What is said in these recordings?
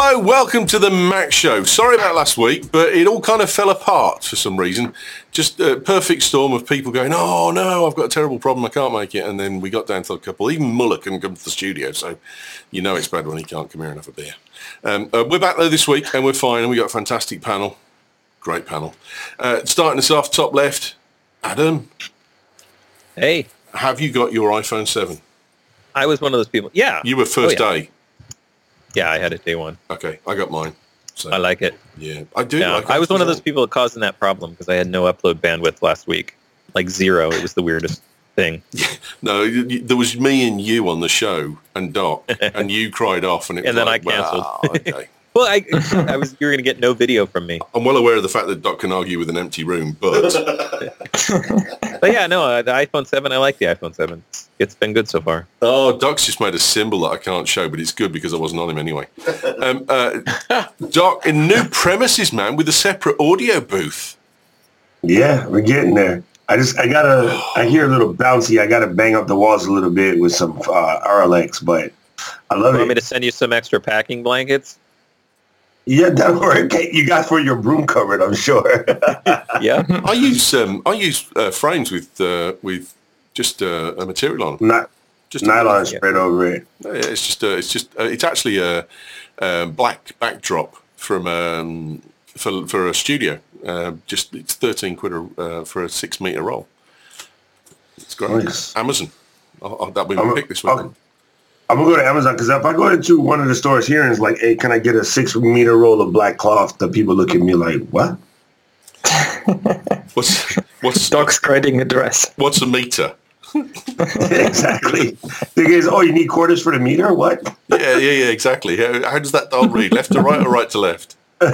Hello, welcome to the Mac Show. Sorry about last week, but it all kind of fell apart for some reason. Just a perfect storm of people going, oh no, I've got a terrible problem, I can't make it. And then we got down to a couple. Even Muller couldn't come to the studio, so you know it's bad when he can't come here and have a beer. We're back though this week, and we're fine, and we got a fantastic panel. Great panel. Starting us off, top left, Adam. Hey. Have you got your iPhone 7? I was one of those people. Yeah. You were first day? Yeah, I had it day one. Okay, I got mine. So. I like it. Yeah, I do. Yeah. Like it I was one of those people causing that problem because I had no upload bandwidth last week. Like 0. It was the weirdest thing. No, there was me and you on the show and Doc, and you cried off, and it was and then like, I canceled. Well, okay. Well, I was. You were going to get no video from me. I'm well aware of the fact that Doc can argue with an empty room, but but yeah, no, the iPhone 7. I like the iPhone 7. It's been good so far. Oh, Doc's just made a symbol that I can't show, but it's good because I wasn't on him anyway. Doc, in new premises, man, with a separate audio booth. Yeah, we're getting there. I hear a little bouncy. I gotta bang up the walls a little bit with some RLX, but I love You it. want me to send you some extra packing blankets? Yeah, that work. You got for your broom cupboard, I'm sure. Yeah. I use frames with just a material on them. Not just nylon spread over it. It's actually a black backdrop from for a studio. It's 13 quid for a 6 meter roll. It's great. Nice. Amazon. That'll be my pick this week. I'm gonna go to Amazon because if I go into one of the stores here and it's like, hey, can I get a 6 meter roll of black cloth? The people look at me like, what? What's Doc's creating a dress? What's a meter? Exactly. Thing is, you need quarters for the meter? What? Yeah, exactly. How does that dial read? Left to right or right to left?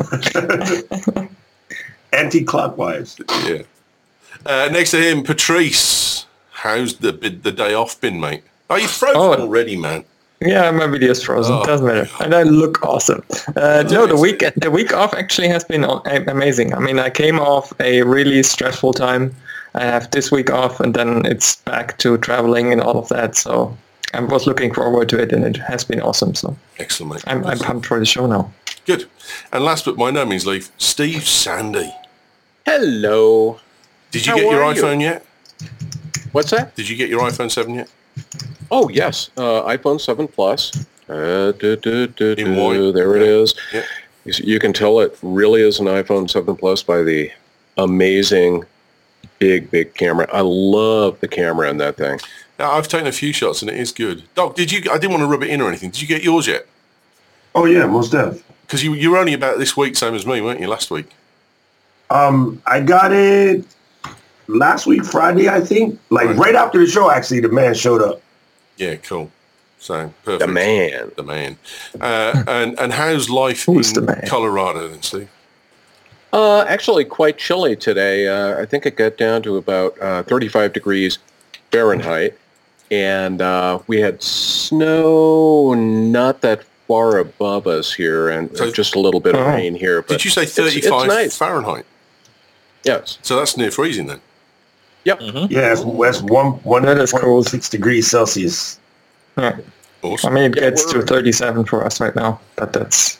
Anti-clockwise. Yeah. Next to him, Patrice. How's the day off been, mate? Are you frozen already, man? Yeah, my video's frozen. Doesn't matter. And I look awesome. No, the week off actually has been amazing. I mean, I came off a really stressful time. I have this week off, and then it's back to traveling and all of that. So I was looking forward to it, and it has been awesome. So excellent, mate. I'm pumped for the show now. Good. And last but by no means least, Steve Sandy. Hello. Did you get your iPhone yet? What's that? Did you get your iPhone 7 yet? Oh, yes. iPhone 7 Plus. In white. There it is. Yep. You can tell it really is an iPhone 7 Plus by the amazing big camera. I love the camera in that thing. Now, I've taken a few shots and it is good. Doc, I didn't want to rub it in or anything. Did you get yours yet? Oh, yeah, most definitely. Because you were only about this week, same as me, weren't you, last week? I got it last week, Friday, I think. Right after the show, actually, the man showed up. Yeah, cool. So, perfect. The man. The man. And how's life in Colorado then, Steve? Actually, quite chilly today. I think it got down to about 35 degrees Fahrenheit. And we had snow not that far above us here, and just a little bit of rain here. But did you say 35 it's nice. Fahrenheit? Yes. So that's near freezing then? Yep. Mm-hmm. Yeah, it's 1.6 degrees Celsius. Yeah. Awesome. I mean, it gets to 37 for us right now, but that's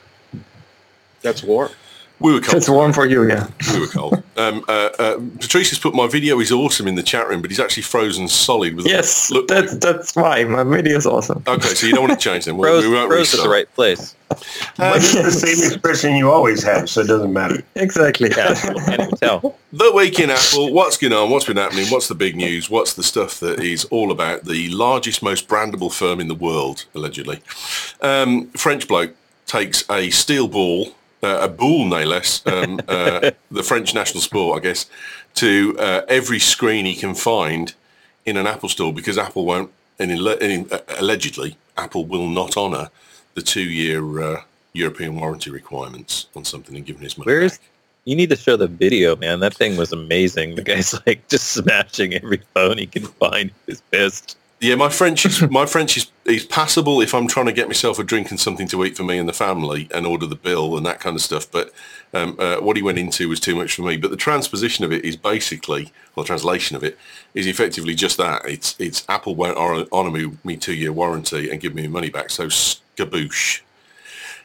warm. We were cold. It's warm for you, yeah. We were cold. Patrice has put my video is awesome in the chat room, but he's actually frozen solid. With yes, that's why. My video is awesome. Okay, so you don't want to change them. We won't froze at the right place. But it's the same expression you always have, so it doesn't matter. Exactly. Yeah, can't even tell. The week in Apple, what's going on? What's been happening? What's the big news? What's the stuff that is all about the largest, most brandable firm in the world, allegedly? French bloke takes a steel ball, a boule no less, the French national sport, I guess, to every screen he can find in an Apple store because Apple won't, allegedly, Apple will not honour the 2-year European warranty requirements on something and giving his money back. You need to show the video, man. That thing was amazing. The guy's like just smashing every phone he can find. He's pissed. Yeah, my French is passable if I'm trying to get myself a drink and something to eat for me and the family and order the bill and that kind of stuff. But what he went into was too much for me. But the transposition of it is basically, or the translation of it, is effectively just that. It's Apple won't honour me 2-year warranty and give me money back. So skaboosh.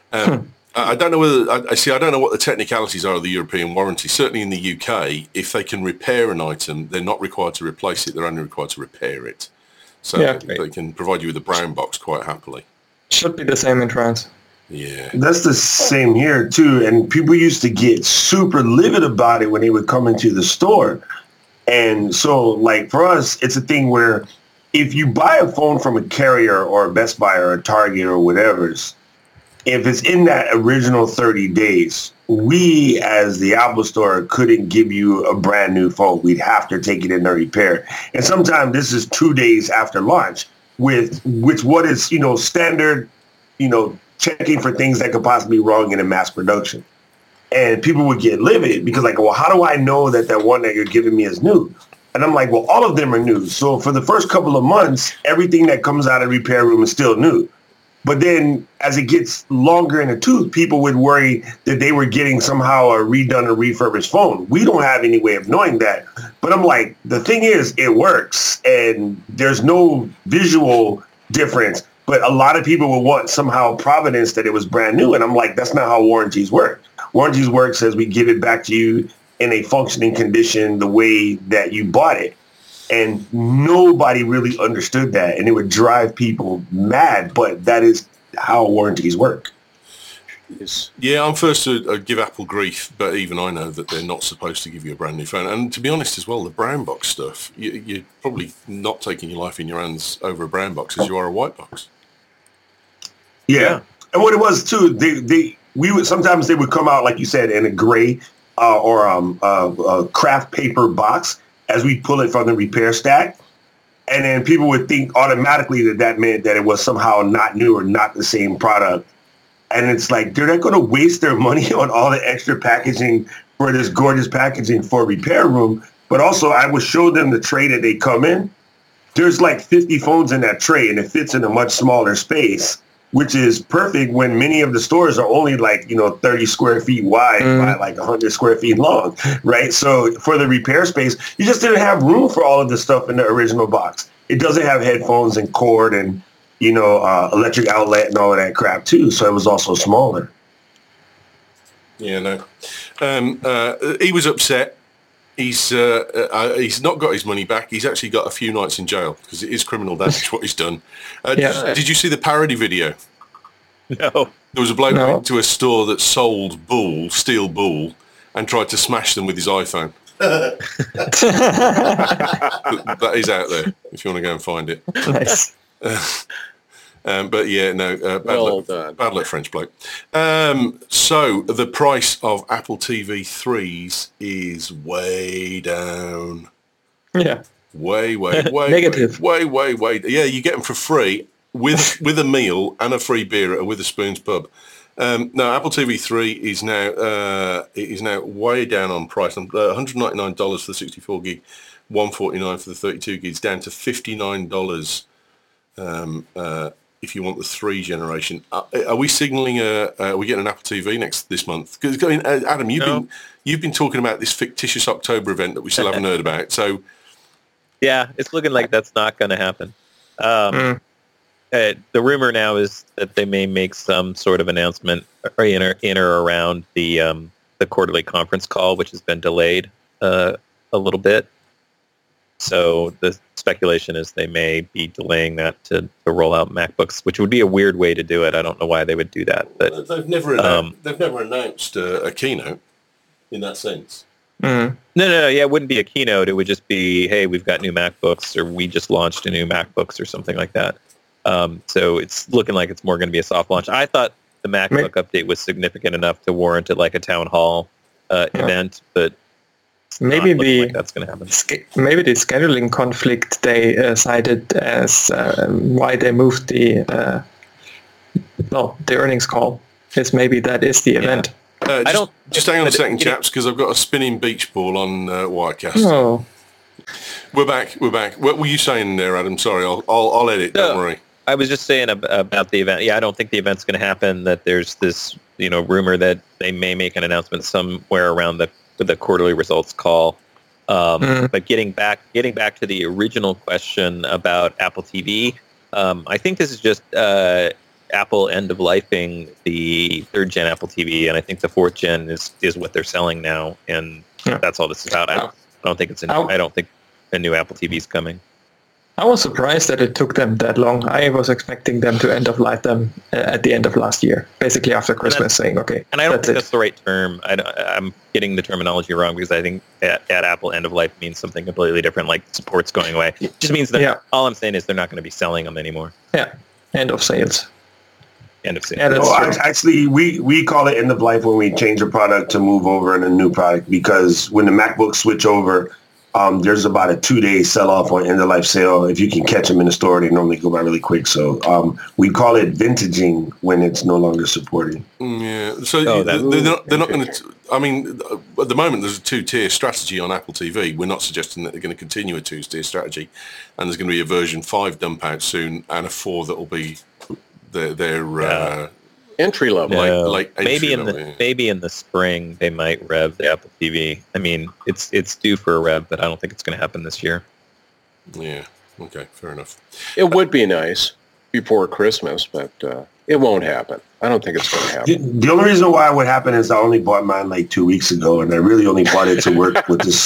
I don't know whether I don't know what the technicalities are of the European warranty. Certainly in the UK, if they can repair an item, they're not required to replace it. They're only required to repair it. So they can provide you with a brown box quite happily. Should be the same in France. Yeah. That's the same here too. And people used to get super livid about it when they would come into the store. And so like for us, it's a thing where if you buy a phone from a carrier or a Best Buy or a Target or whatever's, if it's in that original 30 days, we as the Apple Store couldn't give you a brand new phone. We'd have to take it in a repair. And sometimes this is 2 days after launch with what is, standard, checking for things that could possibly be wrong in a mass production. And people would get livid because like, well, how do I know that one that you're giving me is new? And I'm like, well, all of them are new. So for the first couple of months, everything that comes out of the repair room is still new. But then as it gets longer in the tooth, people would worry that they were getting somehow a redone or refurbished phone. We don't have any way of knowing that. But I'm like, the thing is, it works and there's no visual difference. But a lot of people will want somehow provenance that it was brand new. And I'm like, that's not how warranties work. Warranties work says we give it back to you in a functioning condition the way that you bought it. And nobody really understood that. And it would drive people mad. But that is how warranties work. Yeah, I'm first to give Apple grief, but even I know that they're not supposed to give you a brand new phone. And to be honest as well, the brown box stuff, you're probably not taking your life in your hands over a brown box as you are a white box. Yeah. And what it was too, sometimes they would come out, like you said, in a gray or a craft paper box as we pull it from the repair stack. And then people would think automatically that meant that it was somehow not new or not the same product. And it's like, they're not going to waste their money on all the extra packaging for this gorgeous packaging for a repair room. But also, I would show them the tray that they come in. There's like 50 phones in that tray, and it fits in a much smaller space, which is perfect when many of the stores are only like, 30 square feet wide by like 100 square feet long, right? So for the repair space, you just didn't have room for all of this stuff in the original box. It doesn't have headphones and cord and, electric outlet and all of that crap too. So it was also smaller. Yeah, no. He was upset. He's not got his money back. He's actually got a few nights in jail because it is criminal damage what he's done. Did you see the parody video? No. There was a bloke went to a store that sold steel bull, and tried to smash them with his iPhone. That is out there if you want to go and find it. Nice. But yeah, no, bad luck, French bloke. So the price of Apple TV 3s is way down. Yeah. Way negative. Way. Yeah, you get them for free with a meal and a free beer at a Witherspoons pub. No, Apple TV 3 is now way down on price. $199 for the 64 gig, $149 for the 32 gigs, down to $59. If you want the 3 generation, are we signaling? Are we getting an Apple TV this month? Because Adam, you've been talking about this fictitious October event that we still haven't heard about. So yeah, it's looking like that's not going to happen. The rumor now is that they may make some sort of announcement in or around the quarterly conference call, which has been delayed a little bit. So the speculation is they may be delaying that to roll out MacBooks, which would be a weird way to do it. I don't know why they would do that, but they've never announced a keynote in that sense. No. Yeah, it wouldn't be a keynote. It would just be, hey, we've got new MacBooks, or we just launched a new MacBooks, or something like that. So it's looking like it's more going to be a soft launch. I thought the MacBook update was significant enough to warrant it like a town hall event, but maybe like that's going to happen. Maybe the scheduling conflict they cited as why they moved the earnings call is maybe that is the event. Just hang on a second, chaps, because I've got a spinning beach ball on Wirecast. Oh. We're back. What were you saying there, Adam? Sorry, I'll edit. Don't worry. I was just saying about the event. Yeah, I don't think the event's going to happen. That there's this, rumor that they may make an announcement somewhere around the quarterly results call. But getting back to the original question about Apple TV, I think this is just Apple end-of-lifing the 3rd gen Apple TV, and I think the 4th gen is what they're selling now, and that's all this is about. I don't think I don't think a new Apple TV is coming. I was surprised that it took them that long. I was expecting them to end-of-life them at the end of last year, basically after Christmas, saying, okay, and I don't think that's the right term. I'm getting the terminology wrong because I think at Apple, end-of-life means something completely different, like support's going away. It just means that all I'm saying is they're not going to be selling them anymore. Yeah, end of sales. End of sales. Yeah, that's actually, we call it end of life when we change a product to move over in a new product, because when the MacBooks switch over, there's about a 2-day sell-off on end-of-life sale. If you can catch them in the store, they normally go by really quick. So we call it vintaging when it's no longer supported. Yeah. So they're not going to. I mean, at the moment, there's a 2-tier strategy on Apple TV. We're not suggesting that they're going to continue a 2-tier strategy, and there's going to be a version 5 dump out soon, and a 4 that will be their entry level. Like maybe in the spring they might rev the Apple TV. I mean, it's due for a rev, but I don't think it's going to happen this year. Yeah. Okay. Fair enough. It would be nice before Christmas, but it won't happen. I don't think it's going to happen. The only reason why it would happen is I only bought mine like 2 weeks ago, and I really only bought it to work with the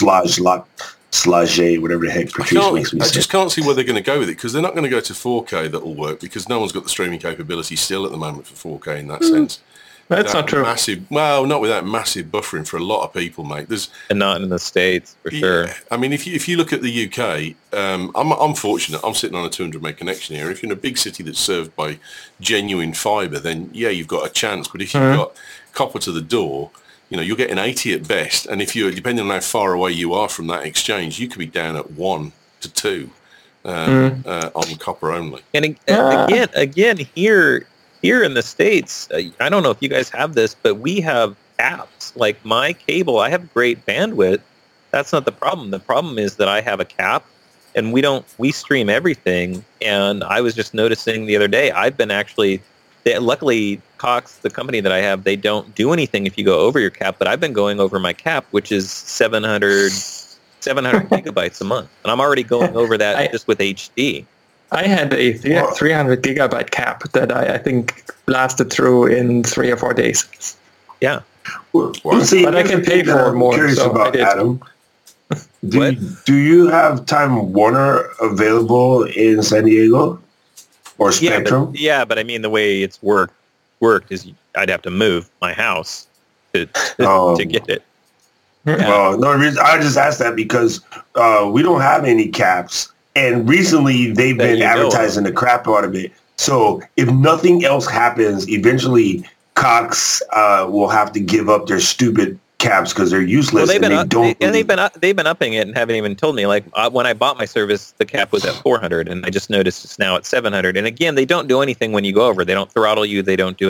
Slage, whatever the heck Patrice makes me say. I just can't see where they're going to go with it, because they're not going to go to 4K that will work, because no one's got the streaming capability still at the moment for 4K in that sense. That's not true. Not with that massive buffering for a lot of people, mate. And not in the States, for sure. I mean, if you look at the UK, I'm fortunate. I'm sitting on a 200 meg connection here. If you're in a big city that's served by genuine fibre, then you've got a chance. But if you've got copper to the door, you're getting 80 at best. And if you're, depending on how far away you are from that exchange, you could be down at 1 to 2 on copper only. And again, here in the States, I don't know if you guys have this, but we have apps. Like my cable, I have great bandwidth. That's not the problem. The problem is that I have a cap, and we stream everything. And I was just noticing the other day, I've been luckily Cox, the company that I have, they don't do anything if you go over your cap, but I've been going over my cap, which is 700 gigabytes a month. And I'm already going over that just with HD. I had a 300 gigabyte cap that I think lasted through in 3 or 4 days. Yeah. Well, see, but I can pay for more. I'm curious about Adam. Do you have Time Warner available in San Diego or Spectrum? But I mean, the way it's worked is I'd have to move my house to get it. Yeah. Well, no reason. I just asked that because we don't have any caps. And recently, they've been advertising the crap out of it. So if nothing else happens, eventually Cox will have to give up their stupid caps because they're useless. Well, they've been upping it and haven't even told me. Like when I bought my service, the cap was at 400, and I just noticed it's now at 700. And again, they don't do anything when you go over. They don't throttle you. They don't do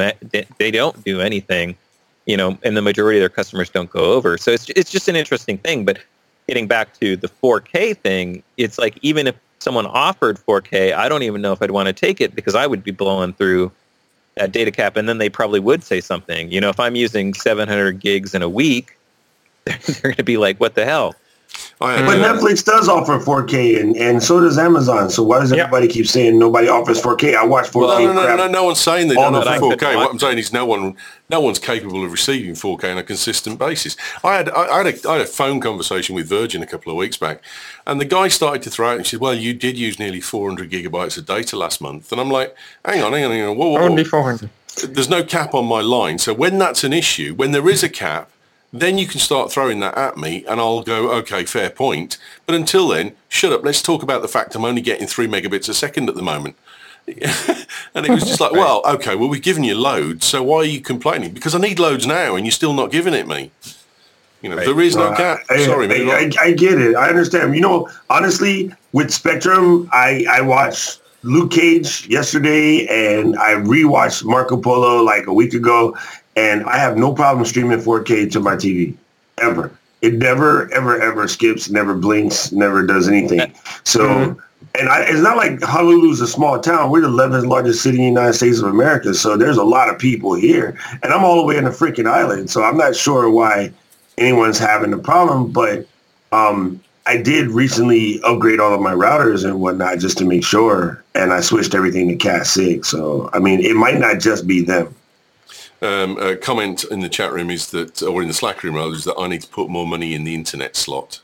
anything. And the majority of their customers don't go over. So it's just an interesting thing. But getting back to the 4K thing, it's like even if someone offered 4K, I don't even know if I'd want to take it because I would be blowing through that data cap, and then they probably would say something. If I'm using 700 gigs in a week, they're going to be like, what the hell? But Netflix does offer 4K, and so does Amazon. So why does everybody keep saying nobody offers 4K? I watch 4K. No one's saying they don't offer 4K. What I'm saying is no one's capable of receiving 4K on a consistent basis. I had a phone conversation with Virgin a couple of weeks back, and the guy started to throw out and said, "Well, you did use nearly 400 gigabytes of data last month," and I'm like, "Hang on, whoa. Only 400. There's no cap on my line, so when that's an issue, when there is a cap." Then you can start throwing that at me and I'll go, okay, fair point. But until then, shut up. Let's talk about the fact I'm only getting 3 megabits a second at the moment. And it was just like, well, okay, well, we've given you loads. So why are you complaining? Because I need loads now and you're still not giving it me. There is no cap. Sorry, man. I get it. I understand. Honestly, with Spectrum, I watched Luke Cage yesterday and I rewatched Marco Polo like a week ago. And I have no problem streaming 4K to my TV, ever. It never, ever, ever skips, never blinks, never does anything. So, it's not like Honolulu's a small town. We're the 11th largest city in the United States of America. So there's a lot of people here. And I'm all the way in the freaking island. So I'm not sure why anyone's having a problem. But I did recently upgrade all of my routers and whatnot just to make sure, and I switched everything to Cat 6. So, I mean, it might not just be them. A comment in the chat room is that, or in the Slack room rather, is that I need to put more money in the internet slot.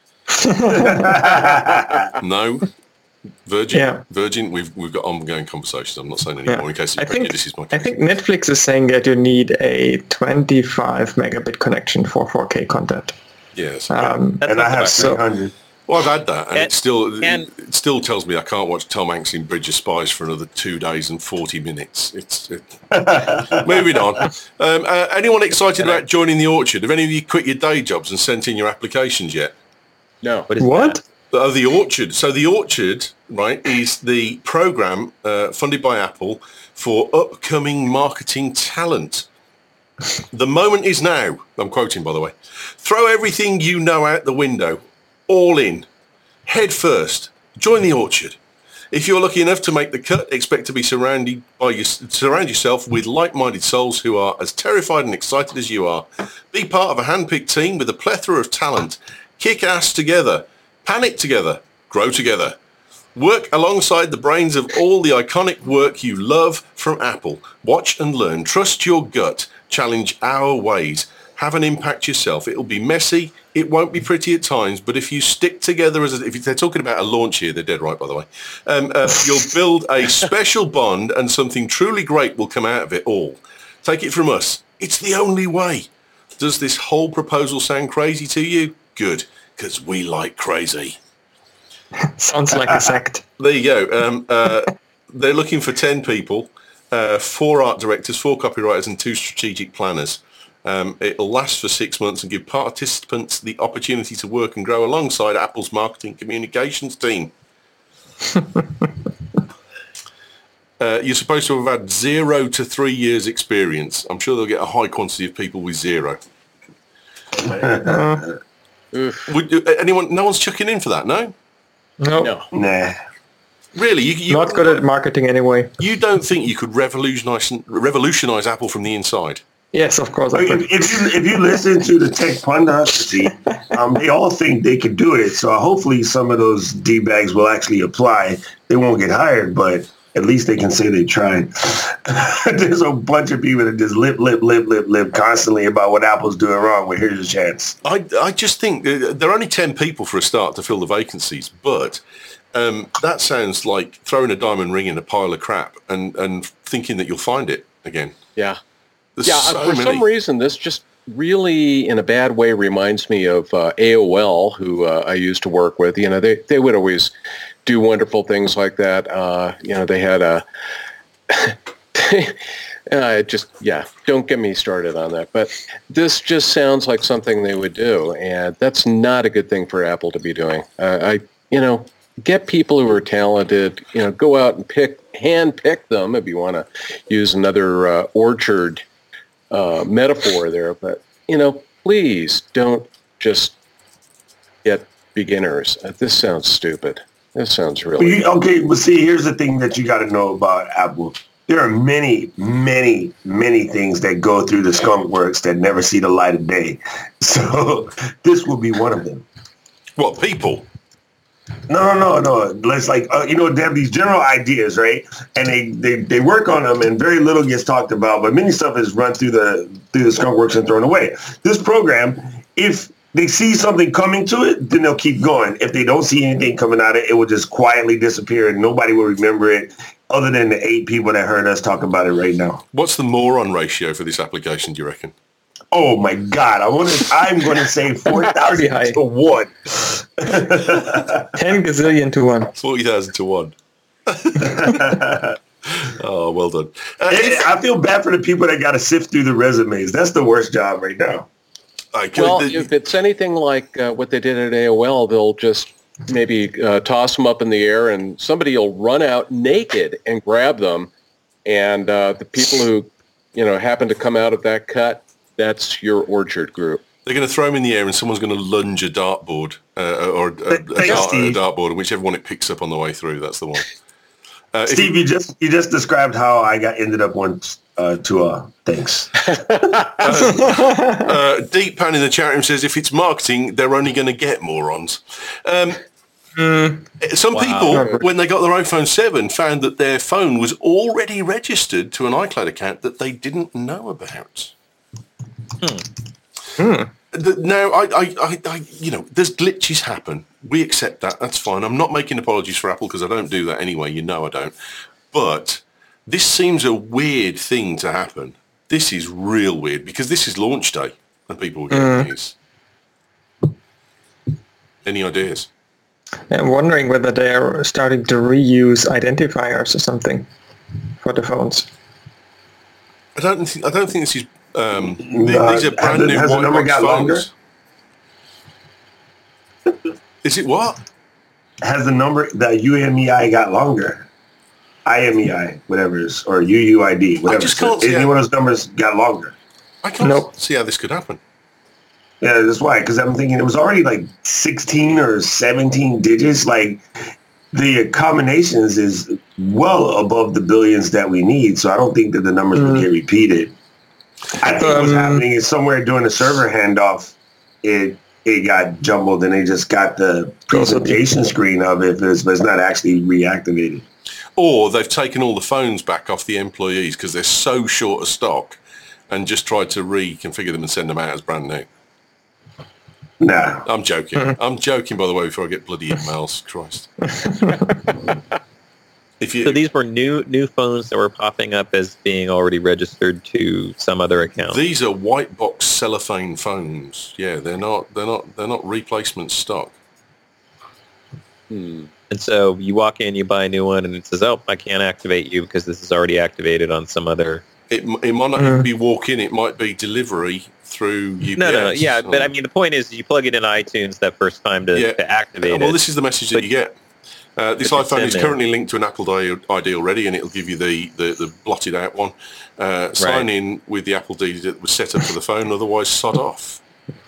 No? Virgin, we've got ongoing conversations. I'm not saying anymore in case it prejudices my case. I think Netflix is saying that you need a 25 megabit connection for 4K content. Yes. And I have 600. Well, I've had that, and it still tells me I can't watch Tom Hanks in Bridge of Spies for another 2 days and 40 minutes. Moving on. Anyone excited about joining the Orchard? Have any of you quit your day jobs and sent in your applications yet? No. What? The Orchard. So the Orchard, right, is the program funded by Apple for upcoming marketing talent. The moment is now. I'm quoting, by the way. Throw everything you know out the window. All in. Head first. Join the Orchard. If you're lucky enough to make the cut, expect to be surround yourself with like-minded souls who are as terrified and excited as you are. Be part of a hand-picked team with a plethora of talent. Kick ass together. Panic together. Grow together. Work alongside the brains of all the iconic work you love from Apple. Watch and learn. Trust your gut. Challenge our ways. Have an impact yourself. It'll be messy. It won't be pretty at times, but if you stick together if they're talking about a launch here, they're dead right, by the way. You'll build a special bond, and something truly great will come out of it all. Take it from us. It's the only way. Does this whole proposal sound crazy to you? Good, because we like crazy. Sounds like a sect. There you go. They're looking for 10 people, 4 art directors, 4 copywriters, and 2 strategic planners. It'll last for 6 months and give participants the opportunity to work and grow alongside Apple's marketing communications team. You're supposed to have had 0 to 3 years experience. I'm sure they'll get a high quantity of people with 0. No one's chucking in for that, no? No. Nah. Really? You not good at marketing anyway. You don't think you could revolutionize Apple from the inside? Yes, of course. If you listen to the tech pundits, they all think they could do it. So hopefully some of those D-bags will actually apply. They won't get hired, but at least they can say they tried. There's a bunch of people that just lip constantly about what Apple's doing wrong. Well, here's your chance. I just think there are only 10 people for a start to fill the vacancies, but that sounds like throwing a diamond ring in a pile of crap and thinking that you'll find it again. Yeah. For some reason, this just really, in a bad way, reminds me of AOL, who I used to work with. You know, they would always do wonderful things like that. They had don't get me started on that. But this just sounds like something they would do, and that's not a good thing for Apple to be doing. Get people who are talented. Go out and handpick them, if you want to use another orchard metaphor there, but please don't just get beginners. This sounds stupid. This sounds really okay. But see, here's the thing that you got to know about Apple. There are many, many, many things that go through the skunk works that never see the light of day. So this will be one of them. What, people? No. It's like, they have these general ideas, right? And they work on them, and very little gets talked about, but many stuff is run through the skunk works and thrown away. This program, if they see something coming to it, then they'll keep going. If they don't see anything coming out of it, it will just quietly disappear, and nobody will remember it other than the 8 people that heard us talk about it right now. What's the moron ratio for this application, do you reckon? Oh my God! I'm going to say 4,000 to 1. 10 gazillion to 1. 40,000 to 1. Oh, well done. I feel bad for the people that got to sift through the resumes. That's the worst job right now. If it's anything like what they did at AOL, they'll just maybe toss them up in the air, and somebody will run out naked and grab them, and the people who happen to come out of that cut. That's your orchard group. They're going to throw them in the air, and someone's going to lunge a dartboard or a dartboard, and whichever one it picks up on the way through, that's the one. Steve, you just described how I ended up once to thanks. Deep Pan in the chat room says if it's marketing, they're only going to get morons. Some people, when they got their iPhone 7, found that their phone was already registered to an iCloud account that they didn't know about. Now, I there's glitches happen. We accept that. That's fine. I'm not making apologies for Apple because I don't do that anyway. You know I don't. But this seems a weird thing to happen. This is real weird because this is launch day and people will get these. Any ideas? I'm wondering whether they are starting to reuse identifiers or something for the phones. I don't think this is. These are brand new has the number white got box phones. Is it what? Has the number, the UMEI got longer? IMEI, whatever it is, or UUID, whatever. I just can't see any one of those numbers got longer. I can't see how this could happen. Yeah, that's why. Because I'm thinking it was already like 16 or 17 digits. Like the combinations is well above the billions that we need. So I don't think that the numbers will get repeated. I think what's happening is somewhere during the server handoff, it got jumbled and they just got the presentation screen of it, but it's not actually reactivated. Or they've taken all the phones back off the employees because they're so short of stock and just tried to reconfigure them and send them out as brand new. Nah. I'm joking. I'm joking, by the way, before I get bloody emails. Christ. So these were new phones that were popping up as being already registered to some other account. These are white box cellophane phones. Yeah, they're not replacement stock. And so you walk in, you buy a new one, and it says, "Oh, I can't activate you because this is already activated on some other." It might not be walk in. It might be delivery through UPS. No, yeah, but I mean the point is you plug it in iTunes that first time to activate it. Well, this is the message that you get. This iPhone is currently linked to an Apple ID already, and it'll give you the blotted out one. Sign in with the Apple ID that was set up for the phone. Otherwise, sod off.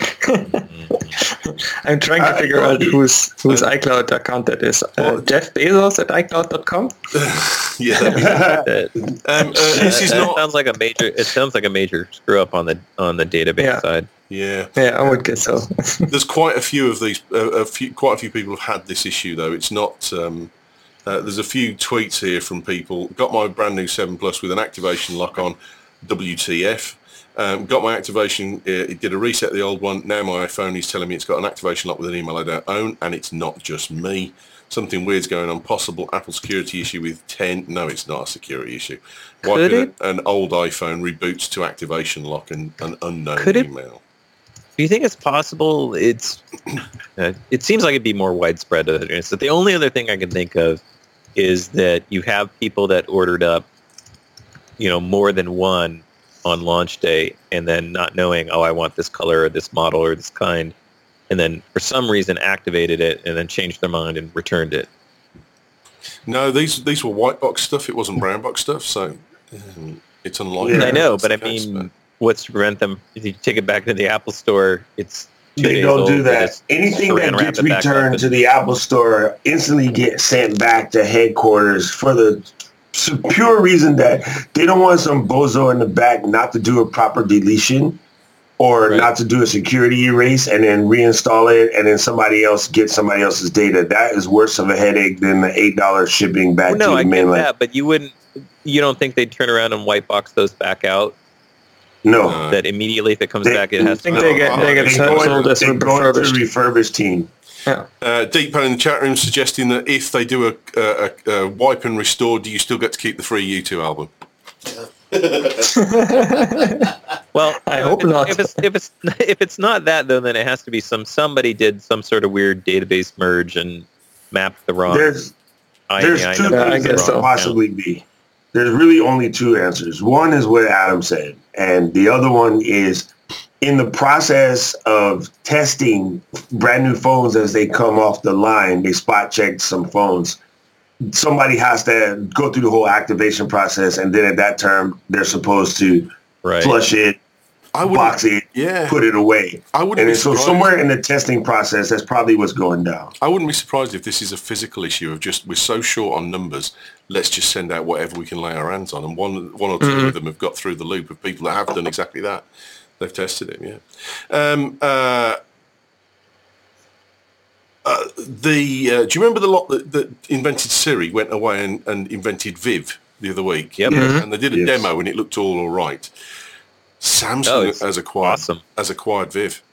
I'm trying to figure out whose iCloud account that is. Jeff Bezos at iCloud.com? Yeah. This is not. It sounds like a major screw up on the database side. Yeah, I would guess so. There's quite a few of these. Quite a few people have had this issue, though. It's not. There's a few tweets here from people. Got my brand new 7 Plus with an activation lock on. WTF? Got my activation. It did a reset of the old one. Now my iPhone is telling me it's got an activation lock with an email I don't own, and it's not just me. Something weird's going on. Possible Apple security issue with 10. No, it's not a security issue. Wiping an old iPhone reboots to activation lock and an unknown email. Do you think it's possible? It seems like it'd be more widespread. So the only other thing I can think of is that you have people that ordered up, more than one on launch day, and then not knowing, I want this color or this model or this kind, and then for some reason activated it and then changed their mind and returned it. No, these were white box stuff. It wasn't brown box stuff, so it's unlikely. Yeah, I know, but I mean, what's to prevent them? If you take it back to the Apple Store, it's 2 days old. They don't do that. Anything that gets returned to the Apple Store instantly gets sent back to headquarters for the pure reason that they don't want some bozo in the back not to do a proper deletion or not to do a security erase and then reinstall it and then somebody else gets somebody else's data. That is worse of a headache than the $8 shipping back to the mainland. No, I get that, but you don't think they'd turn around and white box those back out? No. That immediately if it comes back, it has to they get sold as a refurbished team. Yeah. Deep Pan in the chat room suggesting that if they do a wipe and restore, do you still get to keep the free U2 album? Well, I hope not. If it's not that though, then it has to be somebody did some sort of weird database merge and mapped the wrong. There's two things that could possibly be. There's really only two answers. One is what Adam said, and the other one is in the process of testing brand new phones as they come off the line, they spot checked some phones. Somebody has to go through the whole activation process, and then at that term, they're supposed to flush it, box it, put it away. I wouldn't be surprised. Somewhere in the testing process, that's probably what's going down. I wouldn't be surprised if this is a physical issue of just we're so short on numbers. Let's just send out whatever we can lay our hands on. And one or two of them have got through the loop of people that have done exactly that. They've tested it. Yeah. Do you remember the lot that invented Siri went away and invented Viv the other week? Yep. And they did a demo and it looked all right. Samsung has acquired Viv.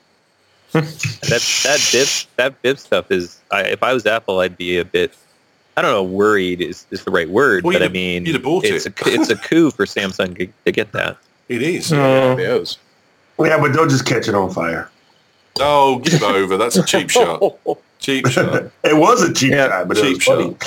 that Viv stuff is. If I was Apple, I'd be a bit. I don't know. Worried is the right word, but I mean, you'd have bought it's a coup for Samsung to get that. It is. It is. Yeah, but don't just catch it on fire. Oh, give over. That's a cheap shot. Cheap shot. It was a cheap shot, but cheap it was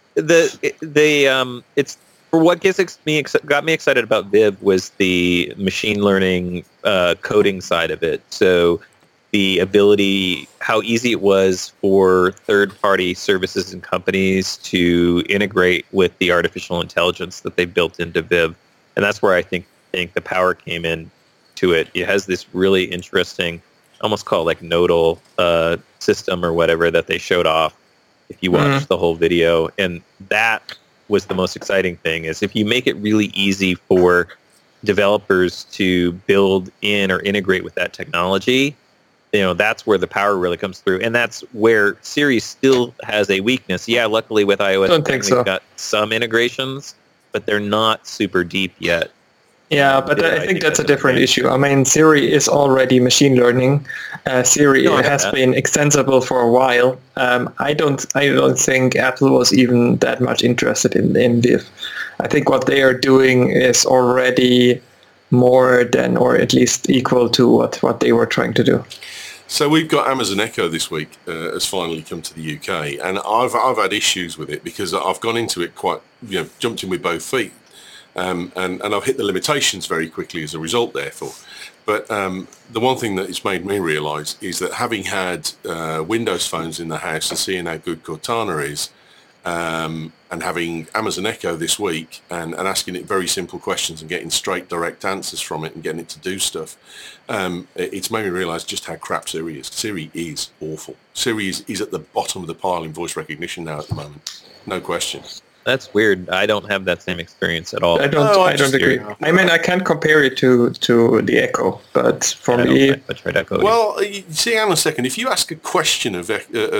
funny. It's for what got me excited about Viv was the machine learning coding side of it. So the ability, how easy it was for third-party services and companies to integrate with the artificial intelligence that they built into Viv, and that's where I think the power came in to it. It has this really interesting, almost call it like nodal system or whatever that they showed off if you watch the whole video. And that was the most exciting thing, is if you make it really easy for developers to build in or integrate with that technology, that's where the power really comes through. And that's where Siri still has a weakness. Yeah, luckily with iOS 10, we've got some integrations, but they're not super deep yet. Yeah, but I think that's a different issue. I mean, Siri is already machine learning. Siri has been extensible for a while. I don't think Apple was even that much interested in Viv. I think what they are doing is already more than, or at least equal to what they were trying to do. So we've got Amazon Echo this week has finally come to the UK, and I've had issues with it because I've gone into it quite, jumped in with both feet. And I've hit the limitations very quickly as a result, therefore. But the one thing that it's made me realise is that having had Windows phones in the house and seeing how good Cortana is, and having Amazon Echo this week and asking it very simple questions and getting straight, direct answers from it and getting it to do stuff, it's made me realise just how crap Siri is. Siri is awful. Siri is at the bottom of the pile in voice recognition now at the moment. No question. That's weird. I don't have that same experience at all. I don't agree. I mean, I can't compare it to the Echo, but for me, I tried Echo. Well, you see, hang on a second. If you ask a question of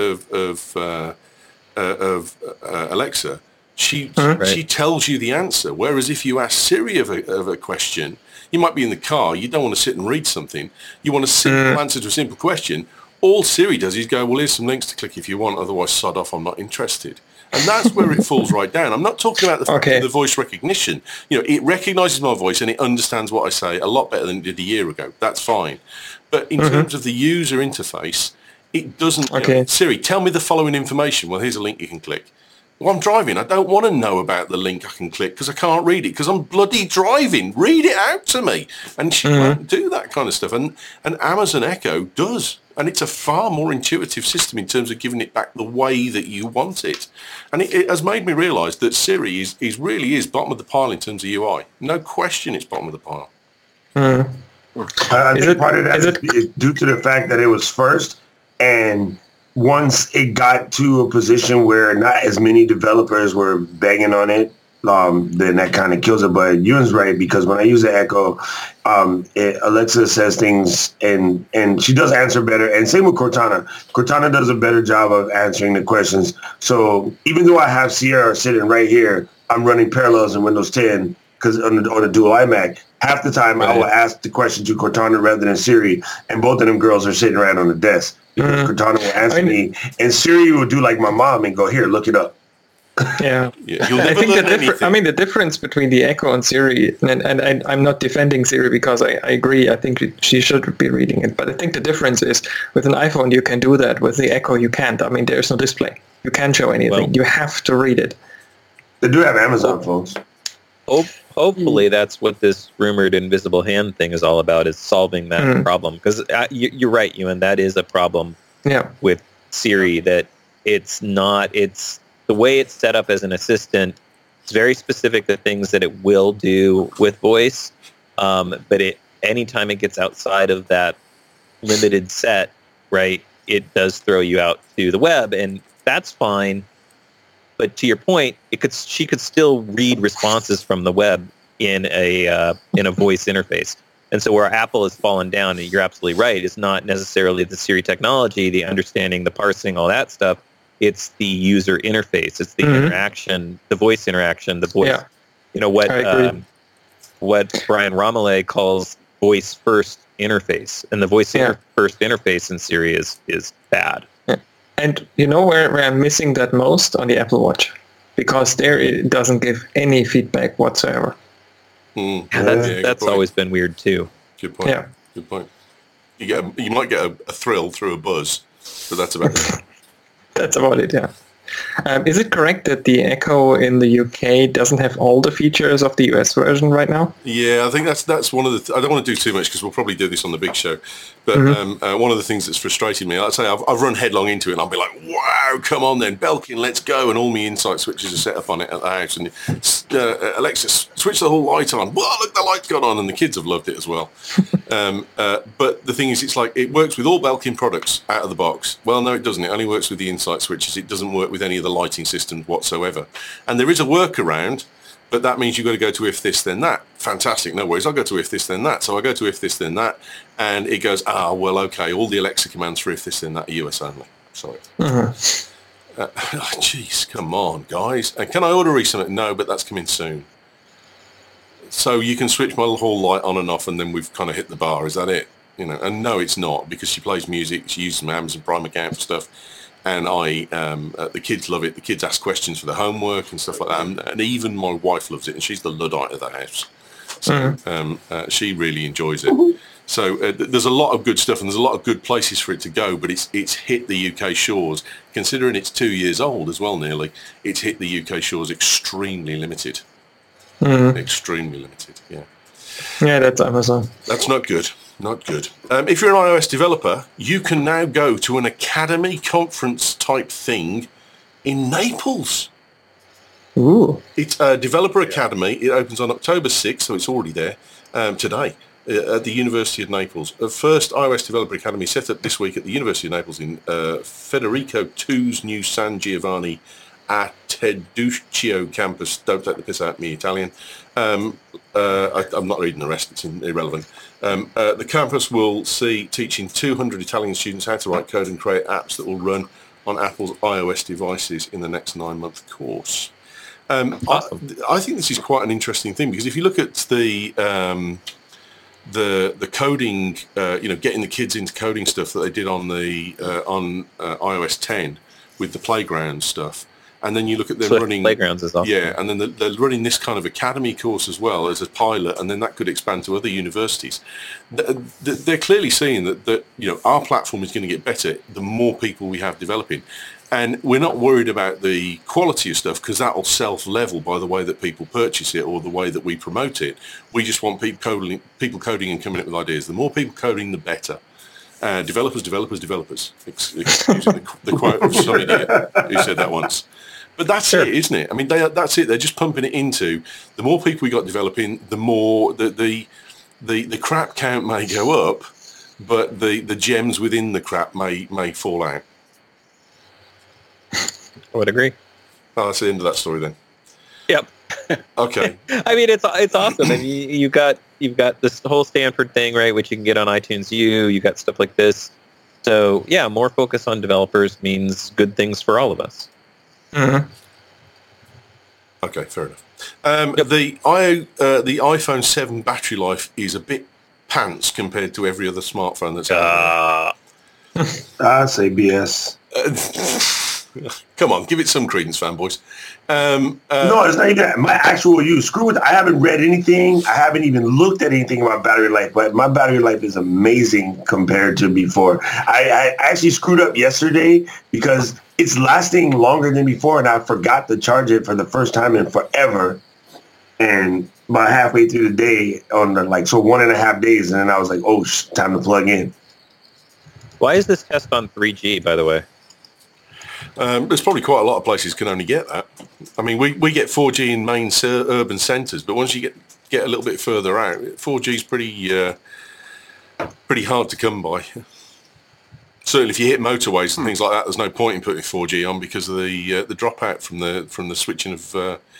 Alexa, she tells you the answer. Whereas if you ask Siri of a question, you might be in the car. You don't want to sit and read something. You want a simple answer to a simple question. All Siri does is go, well, here's some links to click if you want. Otherwise, sod off. I'm not interested. And that's where it falls right down. I'm not talking about the voice recognition. It recognises my voice and it understands what I say a lot better than it did a year ago. That's fine. But in terms of the user interface, it doesn't. Siri, tell me the following information. Well, here's a link you can click. Well, I'm driving. I don't want to know about the link I can click because I can't read it because I'm bloody driving. Read it out to me. And she won't do that kind of stuff. And Amazon Echo does. And it's a far more intuitive system in terms of giving it back the way that you want it. And it has made me realise that Siri is really bottom of the pile in terms of UI. No question it's bottom of the pile. I think part of that is due to the fact that it was first, and once it got to a position where not as many developers were banging on it, then that kind of kills it. But Ewan's right, because when I use the Echo, Alexa says things and she does answer better. And same with Cortana. Cortana does a better job of answering the questions. So even though I have Sierra sitting right here, I'm running Parallels in Windows 10 because on a dual iMac. Half the time I will ask the question to Cortana rather than Siri, and both of them girls are sitting around on the desk. Because Cortana will answer me, and Siri will do like my mom and go, here, look it up. Yeah. I think the difference between the Echo and Siri, and I'm not defending Siri because I agree, I think she should be reading it, but I think the difference is with an iPhone you can do that, with the Echo you can't. I mean, there's no display. You can't show anything. Well, you have to read it. They do have Amazon phones. Hopefully that's what this rumored invisible hand thing is all about, is solving that problem. Because you're right, Ewan, that is a problem with Siri, that it's the way it's set up as an assistant. It's very specific to things that it will do with voice, but anytime it gets outside of that limited set, right, it does throw you out to the web, and that's fine. But to your point, she could still read responses from the web in a voice interface. And so where Apple has fallen down, and you're absolutely right, is not necessarily the Siri technology, the understanding, the parsing, all that stuff. It's the user interface. It's the interaction, the voice interaction, the voice. Yeah. You know what Brian Romalet calls voice first interface, and the voice first interface in Siri is bad. Yeah. And you know where I'm missing that most? On the Apple Watch, because there it doesn't give any feedback whatsoever. That's always been weird too. Good point. Yeah. Good point. You might get a thrill through a buzz, but that's about it. That's about it, yeah. Is it correct that the Echo in the UK doesn't have all the features of the US version right now? Yeah, I think that's one of the... I don't want to do too much because we'll probably do this on the big show. But one of the things that's frustrated me, I'd say I've run headlong into it and I'll be like, wow, come on then, Belkin, let's go. And all my Insight switches are set up on it at the house. And Alexa, switch the whole light on. Well, look, the light's gone on. And the kids have loved it as well. But the thing is, it's like it works with all Belkin products out of the box. Well, no, it doesn't. It only works with the Insight switches. It doesn't work with any of the lighting systems whatsoever. And there is a workaround, but that means you've got to go to if this then that. Fantastic, no worries. I'll go to if this then that. So I go to if this then that, and it goes, well, okay, all the Alexa commands for if this then that are US only. Sorry. Jeez, come on, guys. And can I order something? No, but that's coming soon. So you can switch my whole light on and off, and then we've kind of hit the bar. Is that it? You know, and no, it's not, because she plays music. She uses my Amazon Prime account for stuff. And the kids love it. The kids ask questions for the homework and stuff like that. And even my wife loves it, and she's the Luddite of the house. So she really enjoys it. So there's a lot of good stuff, and there's a lot of good places for it to go. But it's hit the UK shores, considering it's 2 years old as well, nearly. It's hit the UK shores extremely limited. Extremely limited. Yeah. Yeah, that's Amazon. That's not good. Not good. If you're an iOS developer, you can now go to an academy conference type thing in Naples. Ooh. It's a developer academy. It opens on October 6th, so it's already there today at the University of Naples. The first iOS developer academy set up this week at the University of Naples in Federico II's new San Giovanni a Teduccio campus. Don't take the piss out of me, Italian. I'm not reading the rest, it's irrelevant. The campus will see teaching 200 Italian students how to write code and create apps that will run on Apple's iOS devices in the next 9-month course. Awesome. I think this is quite an interesting thing, because if you look at the coding, getting the kids into coding stuff that they did on the iOS 10 with the playground stuff, and then you look at them running playgrounds as well. Yeah, and then they're running this kind of academy course as well as a pilot, and then that could expand to other universities. They're clearly seeing that our platform is going to get better the more people we have developing, and we're not worried about the quality of stuff, because that will self-level by the way that people purchase it or the way that we promote it. We just want people coding and coming up with ideas. The more people coding, the better. Developers. Excusing the quote of some idiot who said that once. But that's it, isn't it? I mean, that's it. They're just pumping it into the more people we got developing, the more the crap count may go up, but the gems within the crap may fall out. I would agree. Oh, that's the end of that story then. Yep. Okay. I mean, it's awesome. I mean, you've got this whole Stanford thing, right, which you can get on iTunes U. You got stuff like this. So yeah, more focus on developers means good things for all of us. Okay, fair enough. The iPhone 7 battery life is a bit pants compared to every other smartphone that's out there. I say BS. Come on, give it some credence, fanboys. No, it's not even that. My actual use. Screw it. I haven't read anything. I haven't even looked at anything about battery life, but my battery life is amazing compared to before. I actually screwed up yesterday because it's lasting longer than before, and I forgot to charge it for the first time in forever. And about halfway through the day, on 1.5 days, and then I was like, oh, time to plug in. Why is this test on 3G, by the way? There's probably quite a lot of places can only get that. I mean, we get 4G in main urban centres, but once you get get a little bit further out. 4G is pretty hard to come by. Certainly, if you hit motorways and things like that, there's no point in putting 4G on because of the dropout from the switching of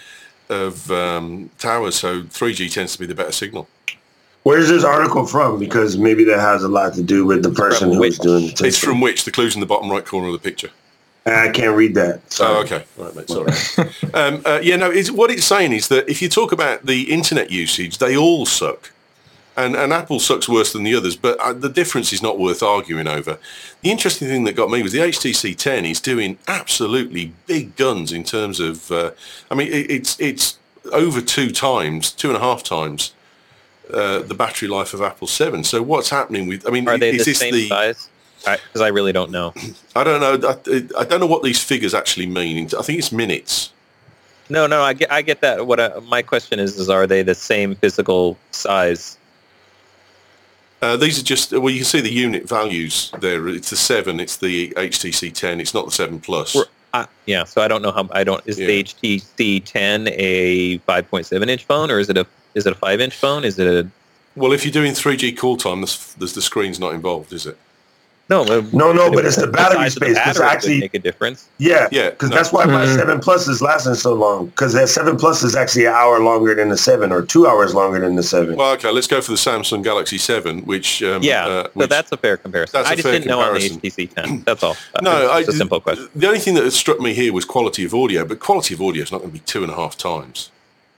towers. So 3G tends to be the better signal. Where's this article from? Because maybe that has a lot to do with the person who's doing the testing. It's from which? The clue's in the bottom right corner of the picture. I can't read that. Sorry. Oh, okay. All right, mate. Sorry. What it's saying is that if you talk about the internet usage, they all suck. And Apple sucks worse than the others, but the difference is not worth arguing over. The interesting thing that got me was the HTC 10 is doing absolutely big guns in terms of, it's over 2.5 times the battery life of Apple 7. So what's happening with? Are they the same size? Because I really don't know. I don't know. I don't know what these figures actually mean. I think it's minutes. No, I get that. My question is are they the same physical size? These are just, you can see the unit values there. It's the 7, it's the HTC 10, it's not the 7 Plus. So I don't know is the HTC 10 a 5.7-inch phone, or is it a 5-inch phone? Is it a... Well, if you're doing 3G call time, the screen's not involved, is it? No, but it's the battery space. Because actually make a difference. Yeah, because that's why my 7 Plus is lasting so long. Because that 7 Plus is actually an hour longer than the 7, or 2 hours longer than the 7. Well, okay, let's go for the Samsung Galaxy 7, which so that's a fair comparison. I just didn't know on the HTC 10. That's all. It's a simple question. The only thing that struck me here was quality of audio, but quality of audio is not going to be 2.5 times.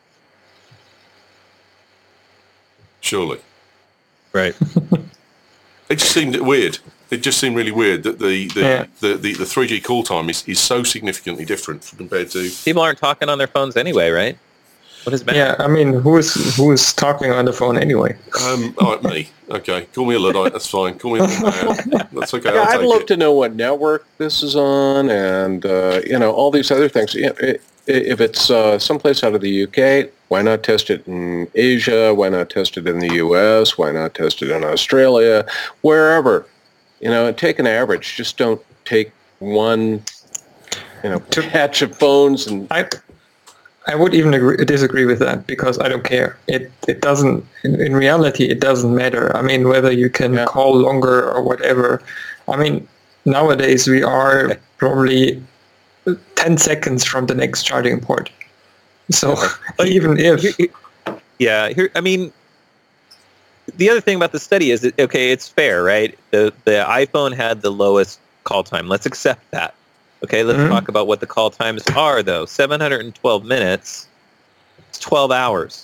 Surely. Right. It just seemed weird. It just seemed really weird that the 3G call time is so significantly different compared to... People aren't talking on their phones anyway, right? What is bad? Yeah, I mean, who's talking on the phone anyway? Me. Okay, call me a Luddite. That's fine. Call me a man. That's okay. Yeah, I'd love to know what network this is on, and all these other things. If it's someplace out of the UK, why not test it in Asia? Why not test it in the US? Why not test it in Australia? Wherever. Take an average. Just don't take one, patch of phones. And I would even disagree with that, because I don't care. It doesn't, in reality, it doesn't matter. I mean, whether you can call longer or whatever. I mean, nowadays we are probably 10 seconds from the next charging port. So even if... The other thing about the study is that, it's fair, right? The iPhone had the lowest call time. Let's accept that. Okay, let's talk about what the call times are, though. 712 minutes. It's 12 hours.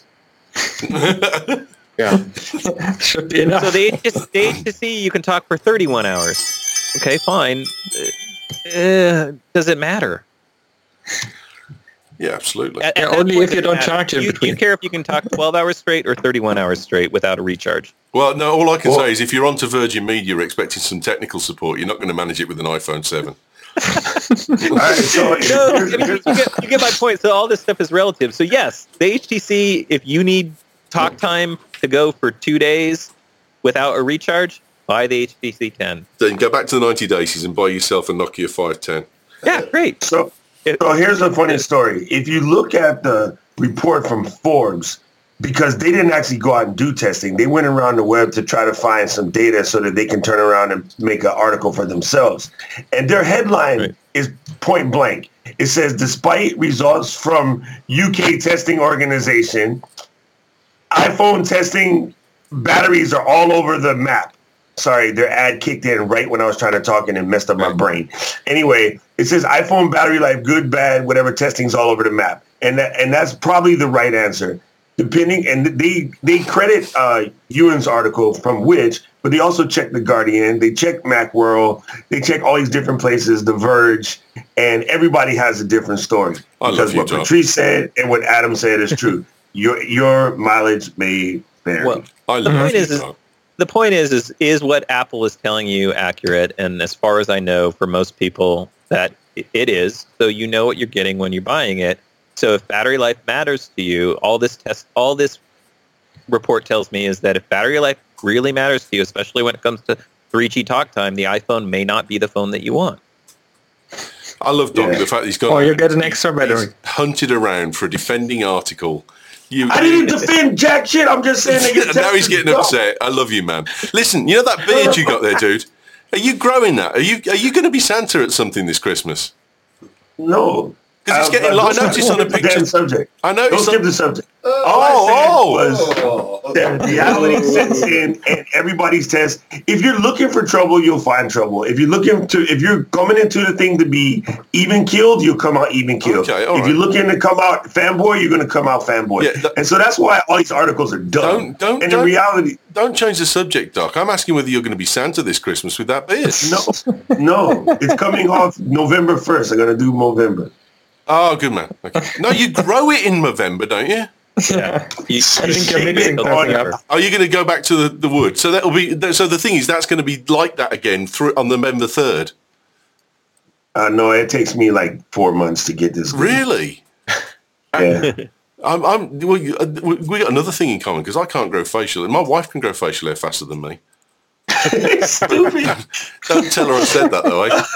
Yeah. Should be enough. So the HTC, you can talk for 31 hours. Okay, fine. Does it matter? Yeah, absolutely. Only if you don't charge it. Do you care if you can talk 12 hours straight or 31 hours straight without a recharge? Well, no, all I can say is if you're onto Virgin Media expecting some technical support, you're not going to manage it with an iPhone 7. You get my point. So all this stuff is relative. So yes, the HTC, if you need talk time to go for 2 days without a recharge, buy the HTC 10. Then go back to the 90 days and buy yourself a Nokia 510. Yeah, great. So here's a funny story. If you look at the report from Forbes, because they didn't actually go out and do testing, they went around the web to try to find some data so that they can turn around and make an article for themselves. And their headline is point blank. It says, despite results from UK testing organization, iPhone testing batteries are all over the map. Sorry, their ad kicked in right when I was trying to talk and it messed up my brain. Anyway, it says iPhone battery life, good, bad, whatever, testing's all over the map. And that's probably the right answer. Depending, and they credit Ewan's article from which, but they also check The Guardian, they check Macworld, they check all these different places, The Verge, and everybody has a different story. Because what Patrice said and what Adam said is true. Your mileage may vary. Well, the point is what Apple is telling you accurate? And as far as I know, for most people, that it is. So you know what you're getting when you're buying it. So if battery life matters to you, all this report tells me is that if battery life really matters to you, especially when it comes to 3G talk time, the iPhone may not be the phone that you want. I love Doc, the fact that he's got... Or you get an extra battery. Hunted around for a defending article I didn't defend jack shit. I'm just saying. Now he's getting upset. I love you, man. Listen, you know that beard you got there, dude? Are you growing that? Are you going to be Santa at something this Christmas? No. Because it's getting. I noticed on a picture. Subject. I noticed. Don't skip the subject. That reality sets in, and everybody's test. If you're looking for trouble, you'll find trouble. If you're coming into the thing to be even killed, you'll come out even killed. Okay, if you're looking to come out fanboy, you're going to come out fanboy. Yeah, and so that's why all these articles are dumb. Don't. In reality, don't change the subject, Doc. I'm asking whether you're going to be Santa this Christmas with that beard. No, it's coming off November 1st. I'm going to do November. Oh, good man. Okay. No, you grow it in November, don't you? Yeah. I think you're mixing something up. Are you going to go back to the wood? So that'll be. So the thing is, that's going to be like that again on November 3rd. No, it takes me like 4 months to get this. Really? Yeah. We got another thing in common because I can't grow facial. My wife can grow facial hair faster than me. Stupid. Don't tell her I said that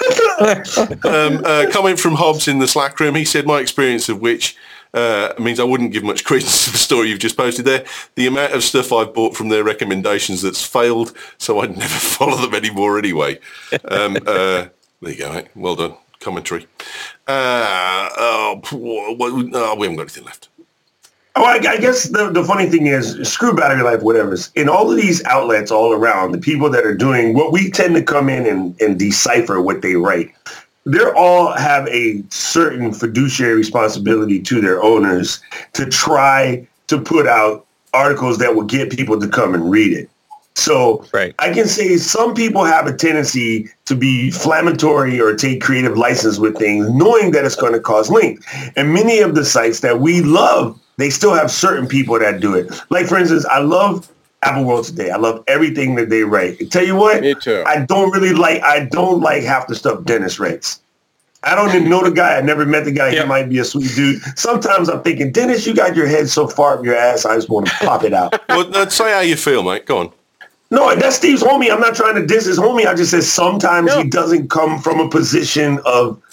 though, eh? Comment from Hobbs in the Slack room. He said, my experience of which means I wouldn't give much credence to the story you've just posted there. The amount of stuff I've bought from their recommendations that's failed, so I'd never follow them anymore anyway. There you go, mate. Well done. Commentary. We haven't got anything left. Oh, I guess the funny thing is, screw battery life, whatever. In all of these outlets all around, the people that are doing what we tend to come in and decipher what they write, they all have a certain fiduciary responsibility to their owners to try to put out articles that will get people to come and read it. So right. I can say some people have a tendency to be inflammatory or take creative license with things, knowing that it's going to cause links. And many of the sites that we love, they still have certain people that do it. Like, for instance, I love Apple World Today. I love everything that they write. I tell you what, me too. I don't like half the stuff Dennis writes. I don't even know the guy. I never met the guy. He might be a sweet dude. Sometimes I'm thinking, Dennis, you got your head so far up your ass, I just want to pop it out. Well, say how you feel, mate. Go on. No, that's Steve's homie. I'm not trying to diss his homie. I just said sometimes he doesn't come from a position of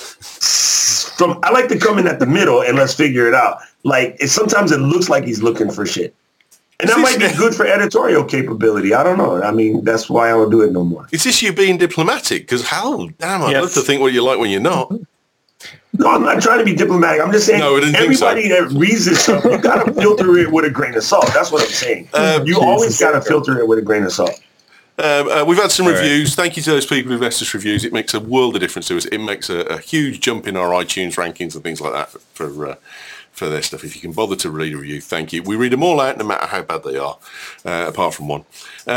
I like to come in at the middle and let's figure it out. Like, sometimes it looks like he's looking for shit. And that might be good for editorial capability. I don't know. I mean, that's why I don't do it no more. Is this you being diplomatic? Because I'd love to think what you like when you're not. No, I'm not trying to be diplomatic. I'm just saying everybody that reads this stuff, you got to filter it with a grain of salt. That's what I'm saying. You always got to filter it with a grain of salt. We've had some reviews. Thank you to those people who've left us reviews. It makes a world of difference to us. It makes a huge jump in our iTunes rankings and things like that for their stuff. If you can bother to read a review, thank you. We read them all out no matter how bad they are, apart from one.